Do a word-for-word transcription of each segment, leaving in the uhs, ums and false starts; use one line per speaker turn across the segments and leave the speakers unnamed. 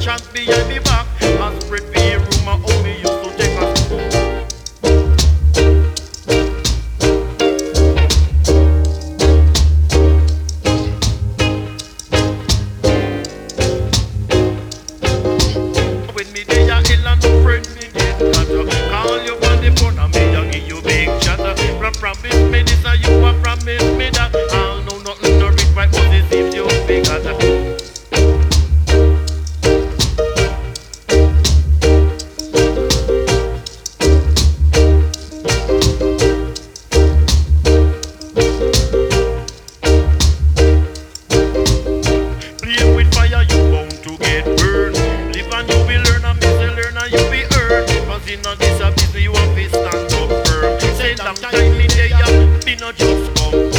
chat behind me back. I spread the rumor how me used to take a when me day a ill and no friend me get got. Call you on the phone and me a give you big chat. From promise me this and you a promise me that. I'll know nothing no reach right but this if you big got. Play with fire you bound to get burned. Live and you will learn and miss you learn and you be earned. Cause in a this a business you have to stand up firm. Say long time me day ya, me not just come.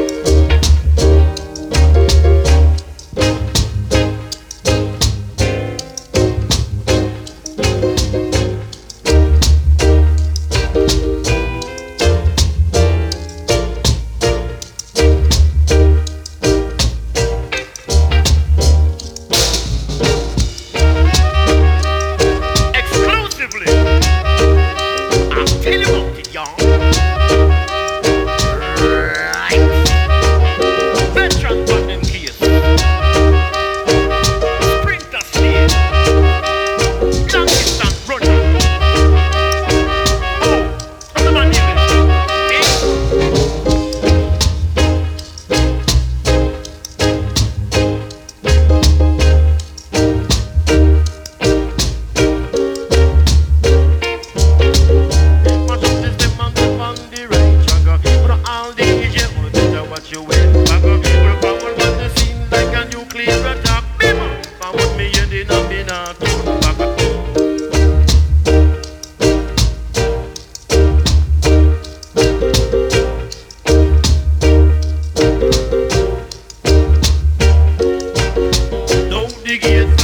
Exclusively, I'll tell you about it, y'all. Right. Veteran Banding Case. Sprinter State. Longest and runner. Oh, I'm the man here. What you went back up, we're power on the scene like a nuclear attack. Bim, I want me in the number turn back up. Don't dig it.